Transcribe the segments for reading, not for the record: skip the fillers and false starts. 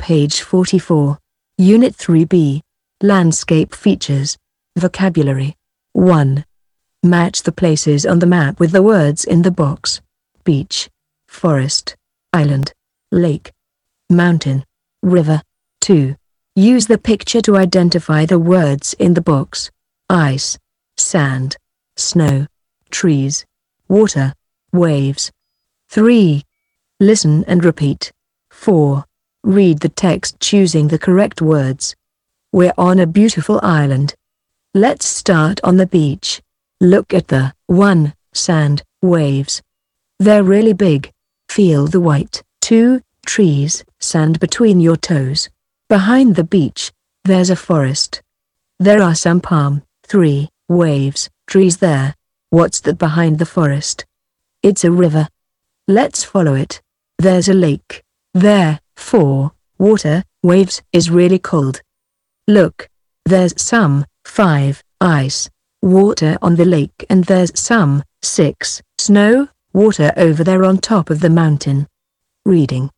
page 44. Unit 3B. Landscape features. Vocabulary. 1. Match the places on the map with the words in the box. Beach, forest, island, lake, mountain, river. 2. Use the picture to identify the words in the box. Ice, sand, snow, trees, water, waves. 3. Listen and repeat. 4. Read the text choosing the correct words. We're on a beautiful island. Let's start on the beach. Look at the 1. Sand, waves. They're really big. Feel the white. 2. Trees, sand between your toes. Behind the beach, there's a forest. There are some palm. 3. Waves, trees there. What's that behind the forest? It's a river. Let's follow it. There's a lake. There. 4. Water, waves is really cold. Look. There's some. 5. Ice, water on the lake, and there's some. 6. Snow, water over there on top of the mountain. Reading.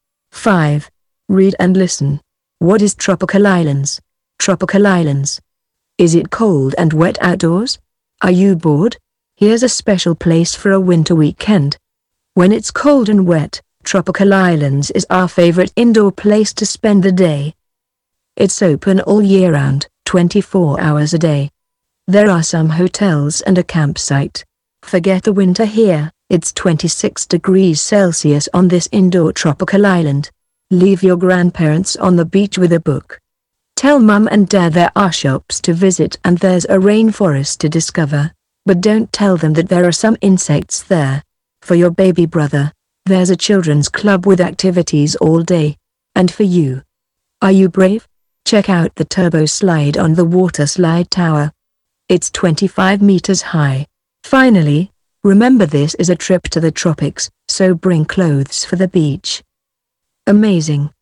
5. Read and listen. What is tropical islands? Tropical islands. Is it cold and wet outdoors? Are you bored? Here's a special place for a winter weekend. When it's cold and wet, Tropical Islands is our favorite indoor place to spend the day. It's open all year round, 24 hours a day. There are some hotels and a campsite. Forget the winter here, it's 26 degrees Celsius on this indoor tropical island. Leave your grandparents on the beach with a book. Tell mum and dad there are shops to visit and there's a rainforest to discover. But don't tell them that there are some insects there. For your baby brother, there's a children's club with activities all day. And for you. Are you brave? Check out the turbo slide on the water slide tower. It's 25 meters high. Finally, remember this is a trip to the tropics, so bring clothes for the beach. Amazing.